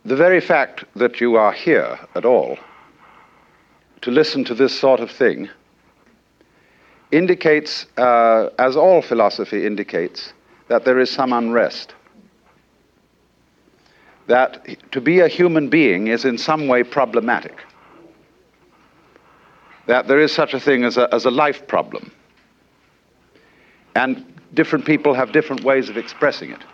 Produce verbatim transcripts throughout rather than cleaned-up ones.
The very fact that you are here at all to listen to this sort of thing indicates, uh, as all philosophy indicates, that there is some unrest. That to be a human being is in some way problematic. That there is such a thing as a, as a life problem. And different people have different ways of expressing it.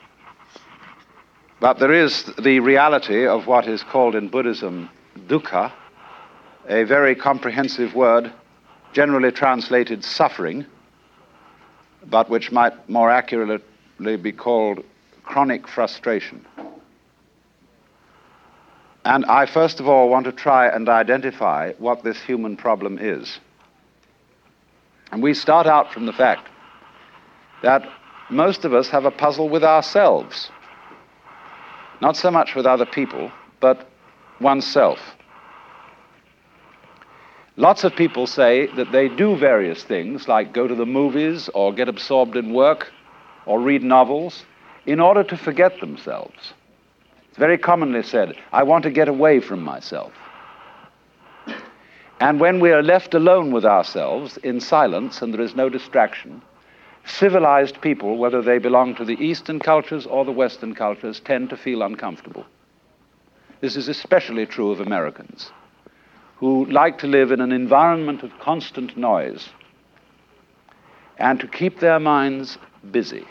But there is the reality of what is called in Buddhism dukkha, a very comprehensive word, generally translated suffering, but which might more accurately be called chronic frustration. And I first of all want to try and identify what this human problem is. And we start out from the fact that most of us have a puzzle with ourselves. Not so much with other people, but oneself. Lots of people say that they do various things, like go to the movies or get absorbed in work or read novels, in order to forget themselves. It's very commonly said, I want to get away from myself. And when we are left alone with ourselves in silence and there is no distraction, civilized people, whether they belong to the Eastern cultures or the Western cultures, tend to feel uncomfortable. This is especially true of Americans, who like to live in an environment of constant noise and to keep their minds busy.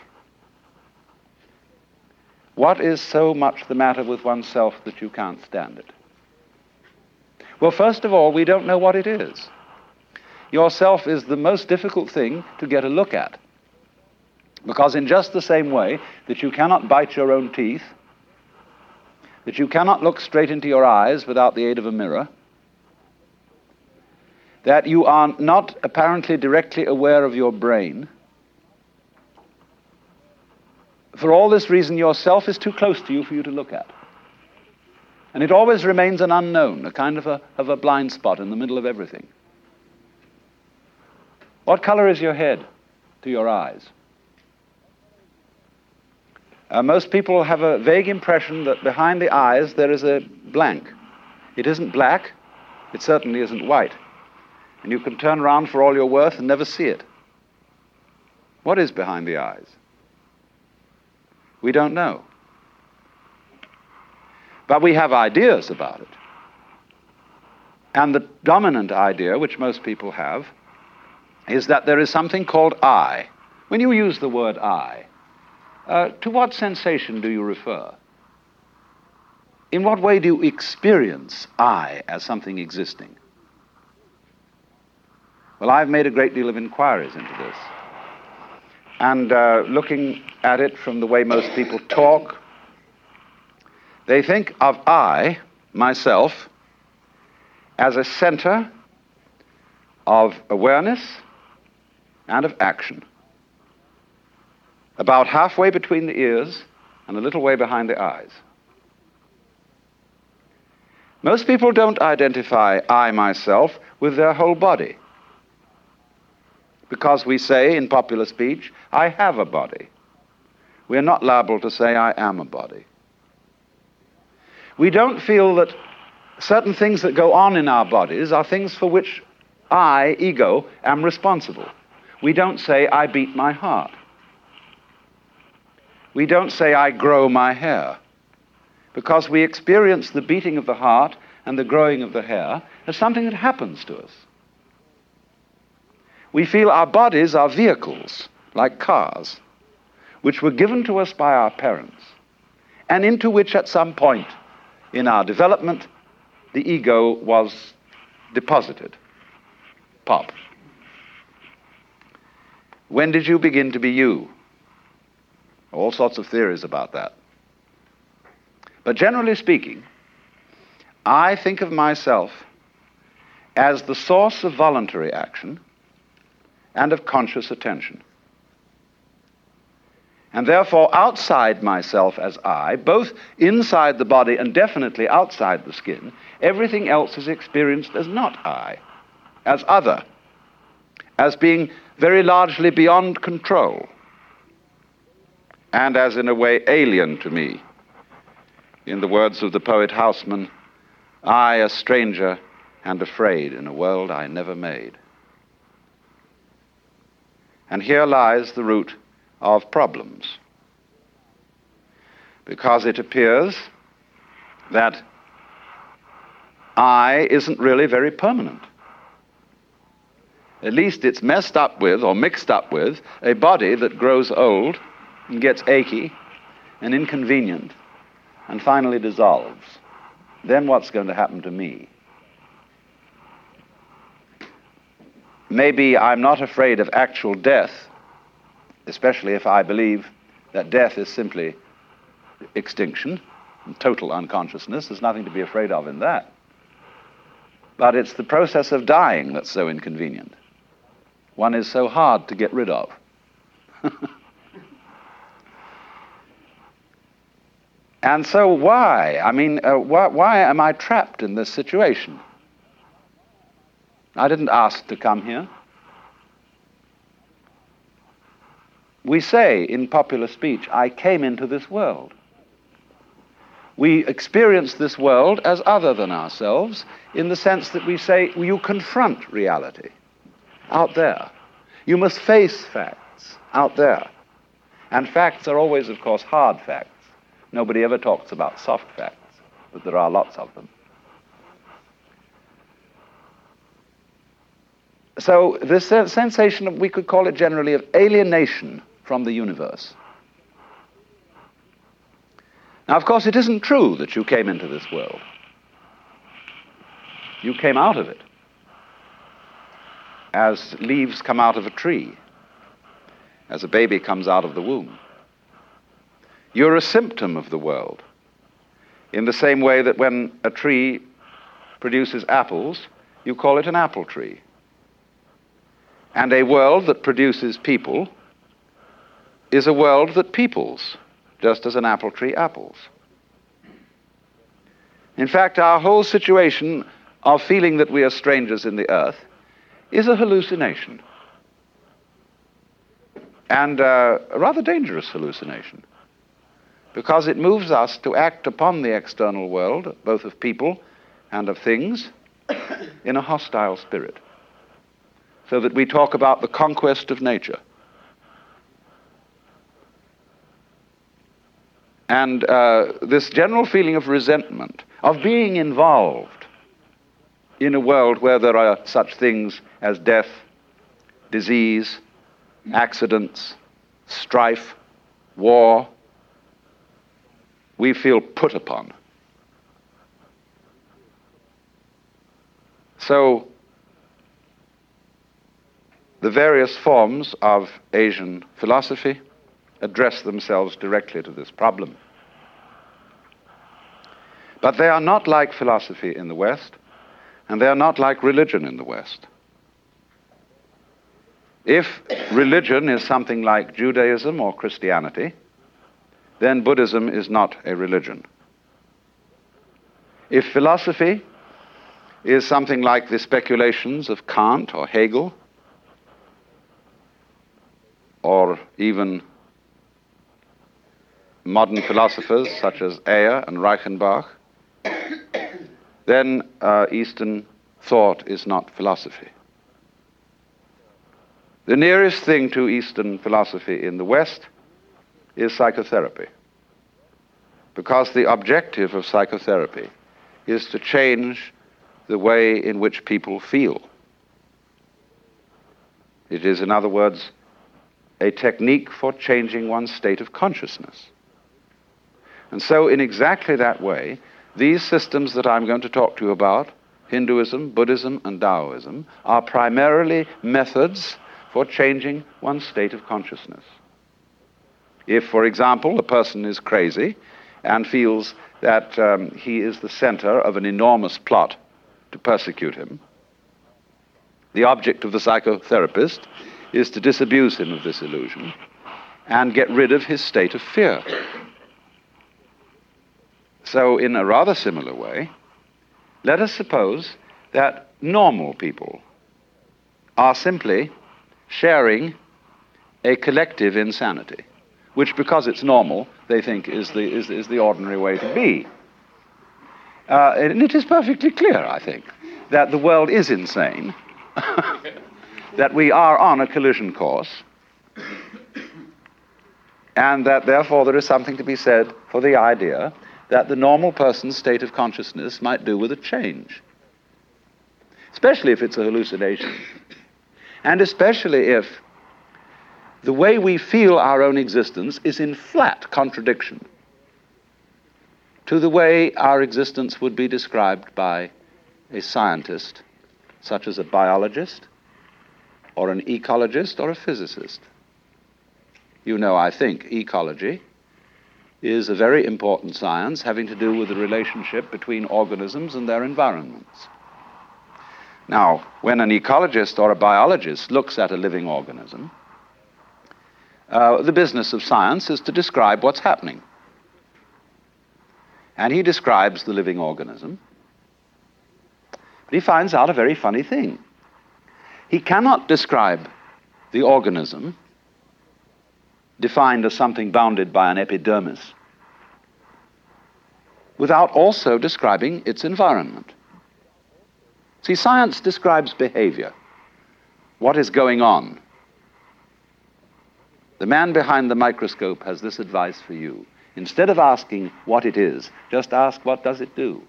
What is so much the matter with oneself that you can't stand it? Well, first of all, we don't know what it is. Yourself is the most difficult thing to get a look at. Because in just the same way that you cannot bite your own teeth, that you cannot look straight into your eyes without the aid of a mirror, that you are not apparently directly aware of your brain, for all this reason, yourself is too close to you for you to look at. And it always remains an unknown, a kind of a, of a blind spot in the middle of everything. What color is your head to your eyes? Uh, most people have a vague impression that behind the eyes there is a blank. It isn't black, it certainly isn't white. And you can turn around for all you're worth and never see it. What is behind the eyes? We don't know. But we have ideas about it. And the dominant idea, which most people have, is that there is something called I. When you use the word I, uh, to what sensation do you refer? In what way do you experience I as something existing? Well, I've made a great deal of inquiries into this. And uh, looking at it from the way most people talk, they think of I, myself, as a center of awareness and of action, about halfway between the ears and a little way behind the eyes. Most people don't identify I, myself, with their whole body. Because we say in popular speech, I have a body. We are not liable to say I am a body. We don't feel that certain things that go on in our bodies are things for which I, ego, am responsible. We don't say I beat my heart. We don't say I grow my hair. Because we experience the beating of the heart and the growing of the hair as something that happens to us. We feel our bodies are vehicles, like cars, which were given to us by our parents, and into which at some point in our development, the ego was deposited. Pop. When did you begin to be you? All sorts of theories about that. But generally speaking, I think of myself as the source of voluntary action and of conscious attention. And therefore, outside myself as I, both inside the body and definitely outside the skin, everything else is experienced as not I, as other, as being very largely beyond control, and as in a way alien to me. In the words of the poet Houseman, I, a stranger and afraid in a world I never made. And here lies the root of problems, because it appears that I isn't really very permanent. At least it's messed up with, or mixed up with, a body that grows old and gets achy and inconvenient and finally dissolves. Then what's going to happen to me? Maybe I'm not afraid of actual death, especially if I believe that death is simply extinction and total unconsciousness. There's nothing to be afraid of in that. But it's the process of dying that's so inconvenient. One is so hard to get rid of. And so why? I mean, uh, why, why am I trapped in this situation? I didn't ask to come here. We say in popular speech, I came into this world. We experience this world as other than ourselves in the sense that we say, well, you confront reality out there. You must face facts out there. And facts are always, of course, hard facts. Nobody ever talks about soft facts, but there are lots of them. So this sensation of, we could call it generally, of alienation from the universe. Now, of course, it isn't true that you came into this world. You came out of it, as leaves come out of a tree, as a baby comes out of the womb. You're a symptom of the world, in the same way that when a tree produces apples, you call it an apple tree. And a world that produces people is a world that peoples, just as an apple tree apples. In fact, our whole situation of feeling that we are strangers in the earth is a hallucination, and uh, a rather dangerous hallucination, because it moves us to act upon the external world, both of people and of things, in a hostile spirit, so that we talk about the conquest of nature. And uh, this general feeling of resentment, of being involved in a world where there are such things as death, disease, accidents, strife, war, we feel put upon. So, the various forms of Asian philosophy address themselves directly to this problem. But they are not like philosophy in the West, and they are not like religion in the West. If religion is something like Judaism or Christianity, then Buddhism is not a religion. If philosophy is something like the speculations of Kant or Hegel, or even modern philosophers such as Ayer and Reichenbach, then uh, Eastern thought is not philosophy. The nearest thing to Eastern philosophy in the West is psychotherapy, because the objective of psychotherapy is to change the way in which people feel. It is, in other words, a technique for changing one's state of consciousness. And so in exactly that way, these systems that I'm going to talk to you about, Hinduism, Buddhism, and Taoism, are primarily methods for changing one's state of consciousness. If, for example, a person is crazy and feels that um, he is the center of an enormous plot to persecute him, the object of the psychotherapist is to disabuse him of this illusion and get rid of his state of fear. So, in a rather similar way, let us suppose that normal people are simply sharing a collective insanity, which, because it's normal, they think is the, is, is the ordinary way to be. Uh, and it is perfectly clear, I think, that the world is insane, that we are on a collision course, and that therefore there is something to be said for the idea that the normal person's state of consciousness might do with a change, especially if it's a hallucination, and especially if the way we feel our own existence is in flat contradiction to the way our existence would be described by a scientist, such as a biologist, or an ecologist, or a physicist. You know, I think, ecology is a very important science having to do with the relationship between organisms and their environments. Now, when an ecologist or a biologist looks at a living organism, uh, the business of science is to describe what's happening. And he describes the living organism, but he finds out a very funny thing. He cannot describe the organism defined as something bounded by an epidermis without also describing its environment. See, science describes behavior, what is going on. The man behind the microscope has this advice for you. Instead of asking what it is, just ask what does it do.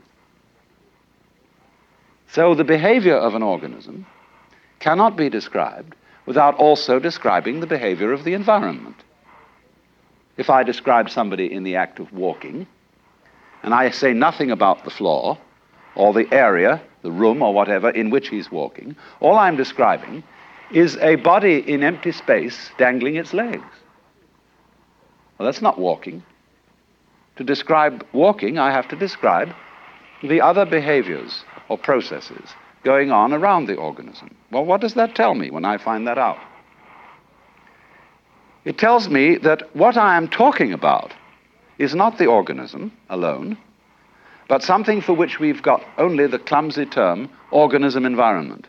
So the behavior of an organism cannot be described without also describing the behavior of the environment. If I describe somebody in the act of walking, and I say nothing about the floor, or the area, the room, or whatever in which he's walking, all I'm describing is a body in empty space dangling its legs. Well, that's not walking. To describe walking, I have to describe the other behaviors or processes going on around the organism. Well, what does that tell me when I find that out? It tells me that what I am talking about is not the organism alone, but something for which we've got only the clumsy term organism environment.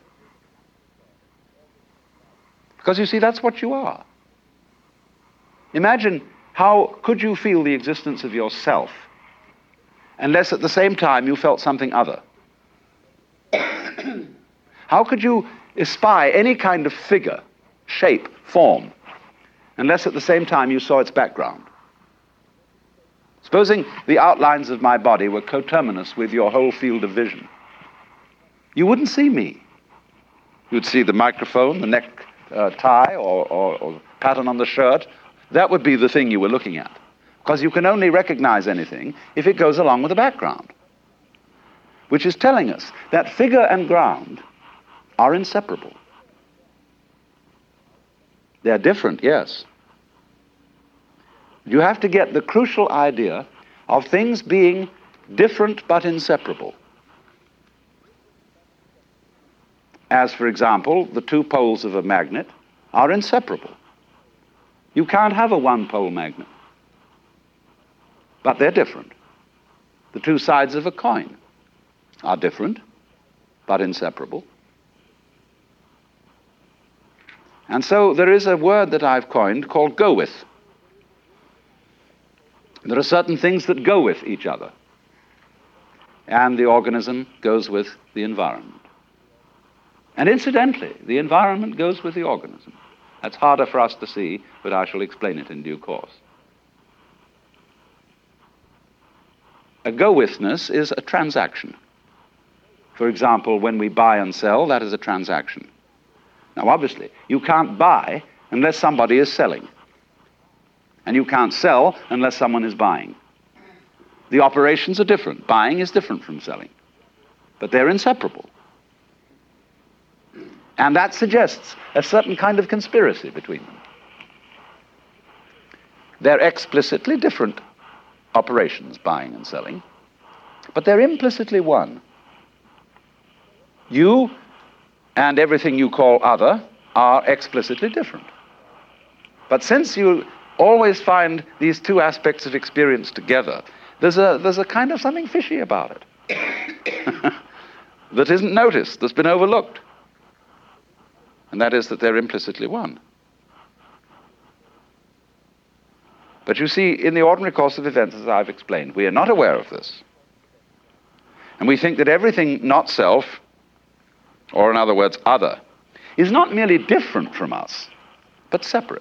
Because you see, that's what you are. Imagine, how could you feel the existence of yourself unless at the same time you felt something other? How could you espy any kind of figure, shape, form, unless at the same time you saw its background? Supposing the outlines of my body were coterminous with your whole field of vision, you wouldn't see me. You'd see the microphone, the neck uh, tie, or, or, or pattern on the shirt. That would be the thing you were looking at, because you can only recognize anything if it goes along with the background, which is telling us that figure and ground are inseparable. They're different, yes. You have to get the crucial idea of things being different but inseparable. As, for example, the two poles of a magnet are inseparable. You can't have a one-pole magnet, but they're different. The two sides of a coin are different, but inseparable. And so there is a word that I've coined called go with. There are certain things that go with each other, and the organism goes with the environment. And incidentally, the environment goes with the organism. That's harder for us to see, but I shall explain it in due course. A go-withness is a transaction. For example, when we buy and sell, that is a transaction. Now, obviously, you can't buy unless somebody is selling. And you can't sell unless someone is buying. The operations are different. Buying is different from selling. But they're inseparable. And that suggests a certain kind of conspiracy between them. They're explicitly different operations, buying and selling, but they're implicitly one. You and everything you call other are explicitly different. But since you always find these two aspects of experience together, there's a, there's a kind of something fishy about it that isn't noticed, that's been overlooked. And that is that they're implicitly one. But you see, in the ordinary course of events, as I've explained, we are not aware of this. And we think that everything not self, or in other words, other, is not merely different from us, but separate.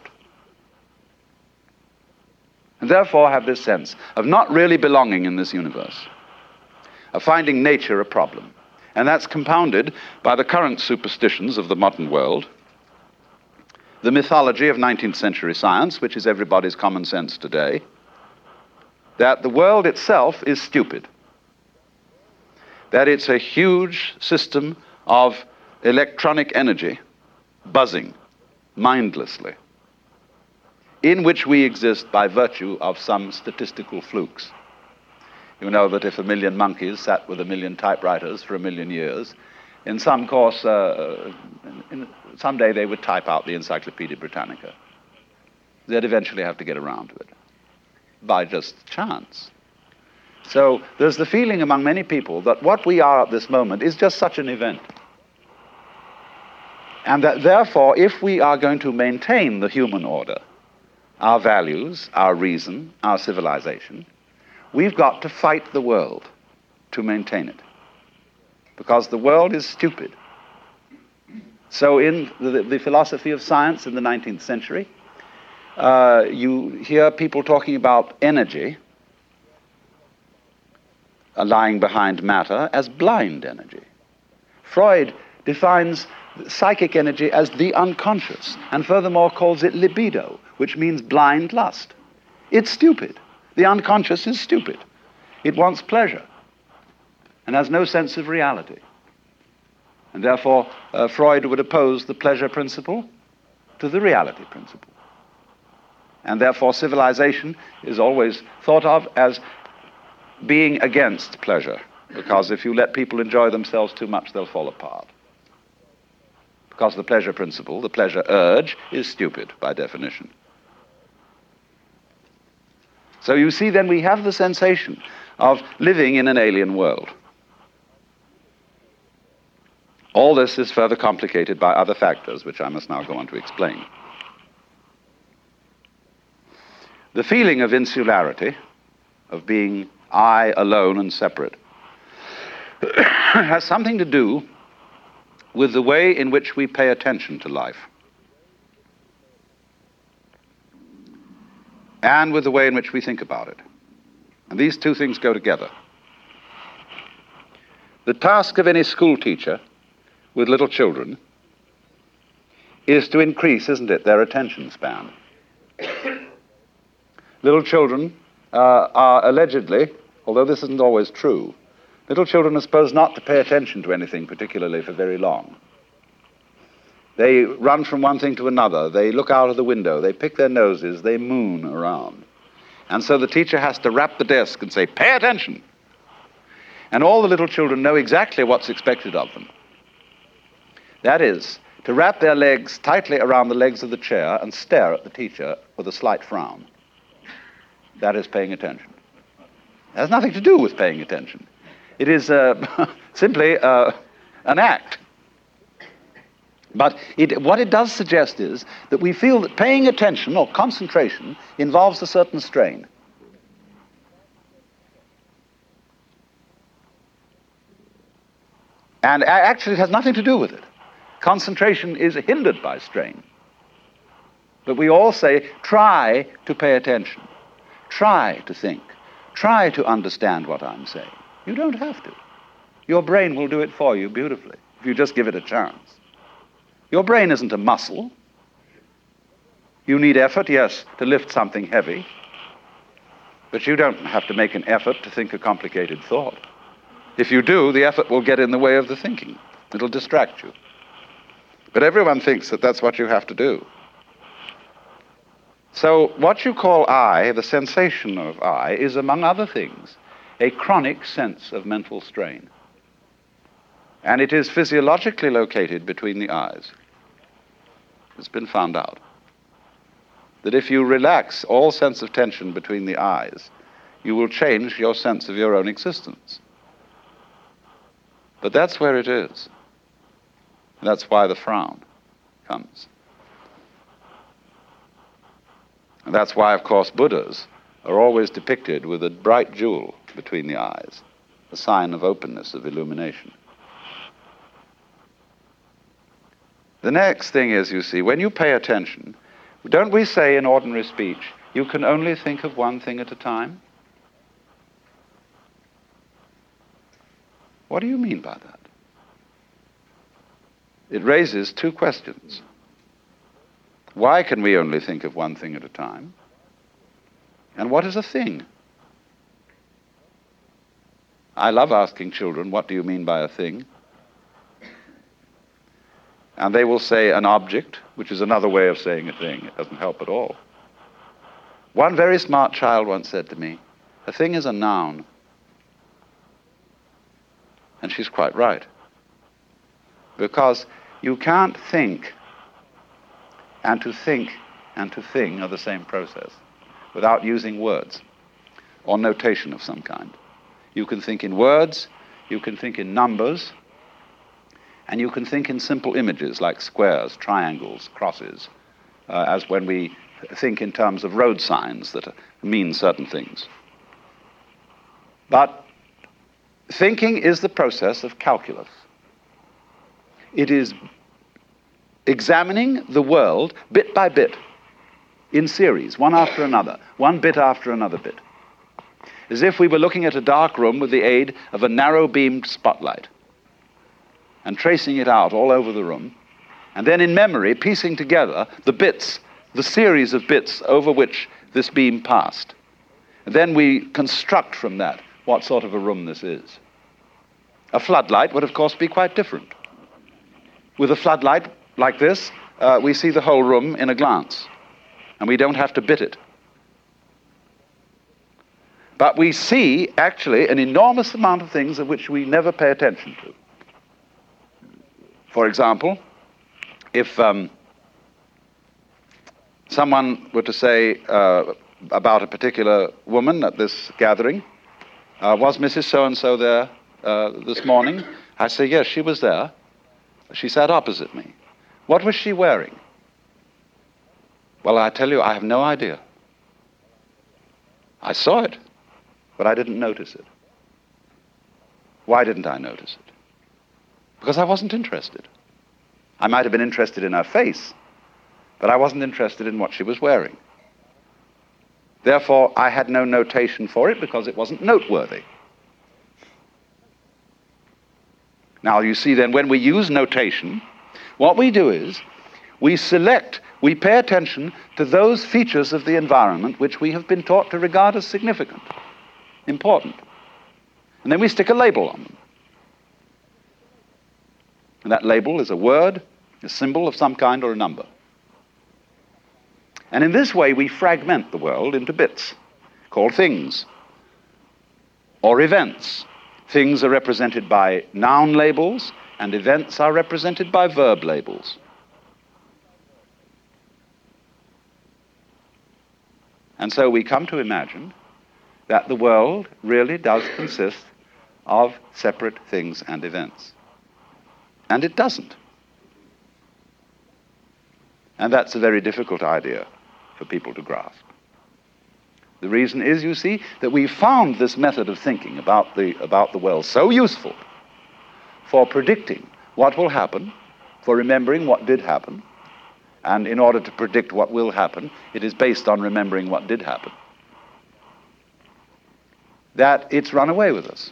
And therefore have this sense of not really belonging in this universe, of finding nature a problem. And that's compounded by the current superstitions of the modern world, the mythology of nineteenth century science, which is everybody's common sense today, that the world itself is stupid, that it's a huge system of electronic energy buzzing mindlessly, in which we exist by virtue of some statistical flukes. You know that if a million monkeys sat with a million typewriters for a million years, in some course, uh, in, someday they would type out the Encyclopedia Britannica. They'd eventually have to get around to it, by just chance. So there's the feeling among many people that what we are at this moment is just such an event. And that therefore, if we are going to maintain the human order, our values, our reason, our civilization, we've got to fight the world to maintain it. Because the world is stupid. So in the, the philosophy of science in the nineteenth century, uh, you hear people talking about energy uh, lying behind matter as blind energy. Freud defines psychic energy as the unconscious, and furthermore calls it libido, which means blind lust. It's stupid. The unconscious is stupid. It wants pleasure and has no sense of reality. And therefore, uh, Freud would oppose the pleasure principle to the reality principle. And therefore, civilization is always thought of as being against pleasure, because if you let people enjoy themselves too much, they'll fall apart. Because the pleasure principle, the pleasure urge, is stupid by definition. So you see, then we have the sensation of living in an alien world. All this is further complicated by other factors, which I must now go on to explain. The feeling of insularity, of being I alone and separate, has something to do with the way in which we pay attention to life, and with the way in which we think about it. And these two things go together. The task of any school teacher with little children is to increase, isn't it, their attention span. Little children uh, are allegedly, although this isn't always true, little children are supposed not to pay attention to anything particularly for very long. They run from one thing to another. They look out of the window. They pick their noses. They moon around. And so the teacher has to rap the desk and say, pay attention. And all the little children know exactly what's expected of them. That is, to wrap their legs tightly around the legs of the chair and stare at the teacher with a slight frown. That is paying attention. It has nothing to do with paying attention. It is uh, simply uh, an act. But it, what it does suggest is that we feel that paying attention or concentration involves a certain strain. And actually it has nothing to do with it. Concentration is hindered by strain. But we all say, try to pay attention. Try to think. Try to understand what I'm saying. You don't have to. Your brain will do it for you beautifully if you just give it a chance. Your brain isn't a muscle. You need effort, yes, to lift something heavy. But you don't have to make an effort to think a complicated thought. If you do, the effort will get in the way of the thinking. It'll distract you. But everyone thinks that that's what you have to do. So what you call I, the sensation of I, is, among other things, a chronic sense of mental strain. And it is physiologically located between the eyes. It's been found out that if you relax all sense of tension between the eyes, you will change your sense of your own existence. But that's where it is. That's why the frown comes. And that's why, of course, Buddhas are always depicted with a bright jewel between the eyes, a sign of openness, of illumination. The next thing is, you see, when you pay attention, don't we say in ordinary speech, you can only think of one thing at a time? What do you mean by that? It raises two questions. Why can we only think of one thing at a time? And what is a thing? I love asking children, what do you mean by a thing? And they will say an object, which is another way of saying a thing. It doesn't help at all. One very smart child once said to me, a thing is a noun. And she's quite right. Because you can't think, and to think and to thing are the same process, without using words or notation of some kind. You can think in words, you can think in numbers, and you can think in simple images like squares, triangles, crosses, uh, as when we think in terms of road signs that mean certain things. But thinking is the process of calculus. It is examining the world bit by bit, in series, one after another, one bit after another bit, as if we were looking at a dark room with the aid of a narrow-beamed spotlight, and tracing it out all over the room, and then in memory piecing together the bits, the series of bits over which this beam passed. And then we construct from that what sort of a room this is. A floodlight would, of course, be quite different. With a floodlight like this, uh, we see the whole room in a glance, and we don't have to bit it. But we see, actually, an enormous amount of things of which we never pay attention to. For example, if um, someone were to say uh, about a particular woman at this gathering, uh, was Missus So-and-so there uh, this morning? I say, yes, she was there. She sat opposite me. What was she wearing? Well, I tell you, I have no idea. I saw it, but I didn't notice it. Why didn't I notice it? Because I wasn't interested. I might have been interested in her face, but I wasn't interested in what she was wearing. Therefore, I had no notation for it because it wasn't noteworthy. Now, you see then, when we use notation, what we do is we select, we pay attention to those features of the environment which we have been taught to regard as significant, important. And then we stick a label on them. And that label is a word, a symbol of some kind, or a number. And in this way, we fragment the world into bits, called things, or events. Things are represented by noun labels, and events are represented by verb labels. And so we come to imagine that the world really does consist of separate things and events. And it doesn't. And that's a very difficult idea for people to grasp. The reason is, you see, that we found this method of thinking about the, about the world so useful for predicting what will happen, for remembering what did happen, and in order to predict what will happen, it is based on remembering what did happen, that it's run away with us.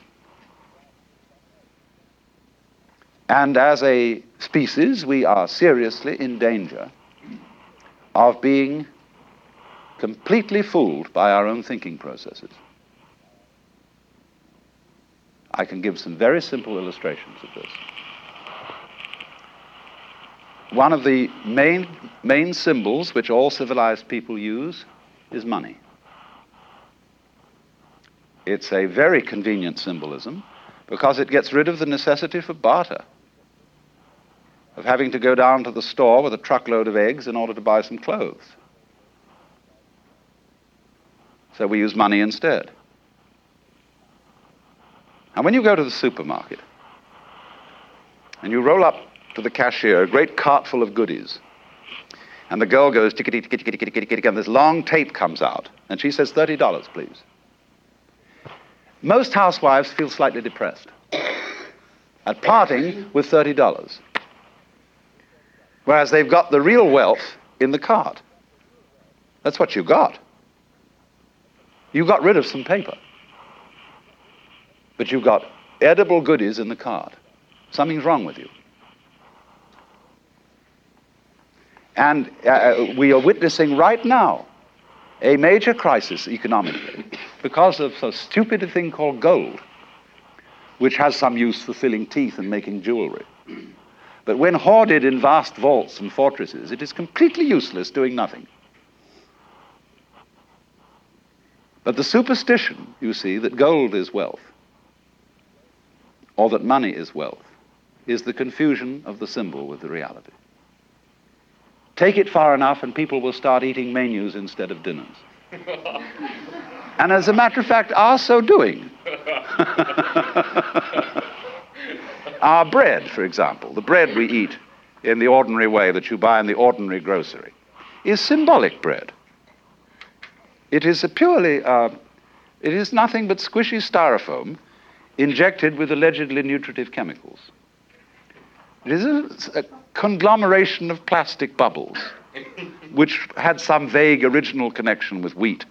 And as a species, we are seriously in danger of being completely fooled by our own thinking processes. I can give some very simple illustrations of this. One of the main, main symbols which all civilized people use is money. It's a very convenient symbolism because it gets rid of the necessity for barter, of having to go down to the store with a truckload of eggs in order to buy some clothes. So we use money instead. And when you go to the supermarket and you roll up to the cashier a great cart full of goodies, And the girl goes, tickety, tickety, tickety, tickety, tickety, and this long tape comes out. And she says, thirty dollars, please. Most housewives feel slightly depressed at parting with thirty dollars. Whereas they've got the real wealth in the cart. That's what you got. You got rid of some paper. But you've got edible goodies in the cart. Something's wrong with you. And uh, we are witnessing right now a major crisis economically because of a stupid thing called gold, which has some use for filling teeth and making jewelry. But when hoarded in vast vaults and fortresses, it is completely useless, doing nothing. But the superstition, you see, that gold is wealth, or that money is wealth, is the confusion of the symbol with the reality. Take it far enough and people will start eating menus instead of dinners. And as a matter of fact, are so doing. Our bread, for example, the bread we eat in the ordinary way that you buy in the ordinary grocery, is symbolic bread. It is a purely, uh, it is nothing but squishy styrofoam injected with allegedly nutritive chemicals. It is a, a conglomeration of plastic bubbles, which had some vague original connection with wheat.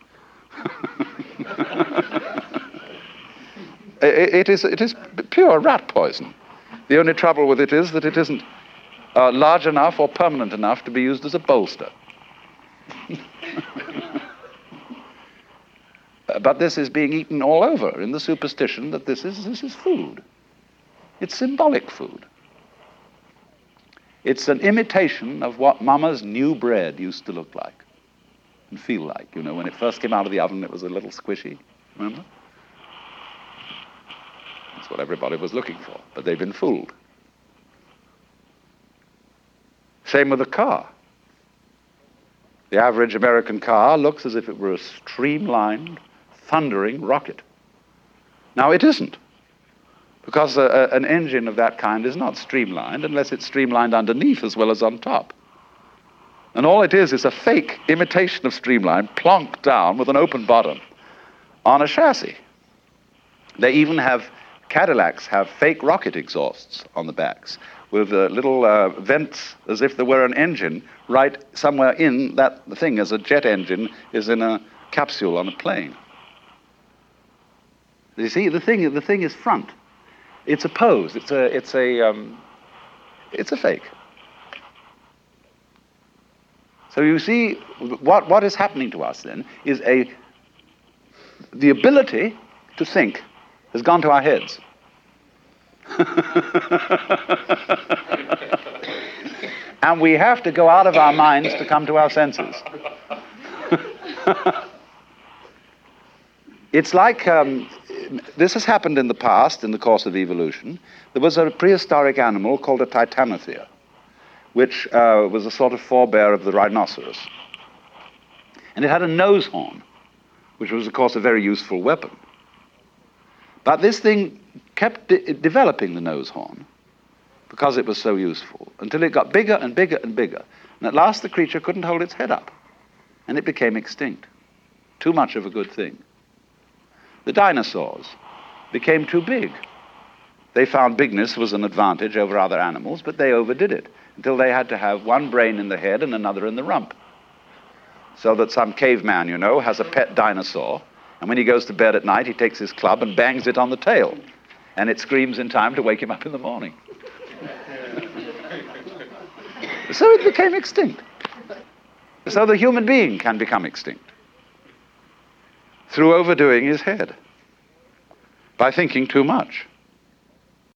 it, it, is, it is pure rat poison. The only trouble with it is that it isn't uh, large enough or permanent enough to be used as a bolster. uh, but this is being eaten all over in the superstition that this is, this is food. It's symbolic food. It's an imitation of what Mama's new bread used to look like and feel like. You know, when it first came out of the oven, it was a little squishy, remember? That's what everybody was looking for, but they've been fooled. Same with a car. The average American car looks as if it were a streamlined, thundering rocket. Now, it isn't. Because a, a, an engine of that kind is not streamlined unless it's streamlined underneath as well as on top. And all it is is a fake imitation of streamline plonked down with an open bottom on a chassis. They even have, Cadillacs have fake rocket exhausts on the backs with uh, little uh, vents as if there were an engine right somewhere in that thing, as a jet engine is in a capsule on a plane. You see, the thing, the thing is front. It's a pose. It's a. It's a. Um, it's a fake. So you see, what what is happening to us then is a. The ability to think has gone to our heads. And we have to go out of our minds to come to our senses. It's like. Um, This has happened in the past, in the course of evolution. There was a prehistoric animal called a titanotheria, which uh, was a sort of forebear of the rhinoceros. And it had a nose horn, which was, of course, a very useful weapon. But this thing kept de- developing the nose horn because it was so useful, until it got bigger and bigger and bigger. And at last the creature couldn't hold its head up, and it became extinct. Too much of a good thing. The dinosaurs became too big. They found bigness was an advantage over other animals, but they overdid it until they had to have one brain in the head and another in the rump. So that some caveman, you know, has a pet dinosaur, and when he goes to bed at night, he takes his club and bangs it on the tail, and it screams in time to wake him up in the morning. So it became extinct. So the human being can become extinct through overdoing his head, by thinking too much.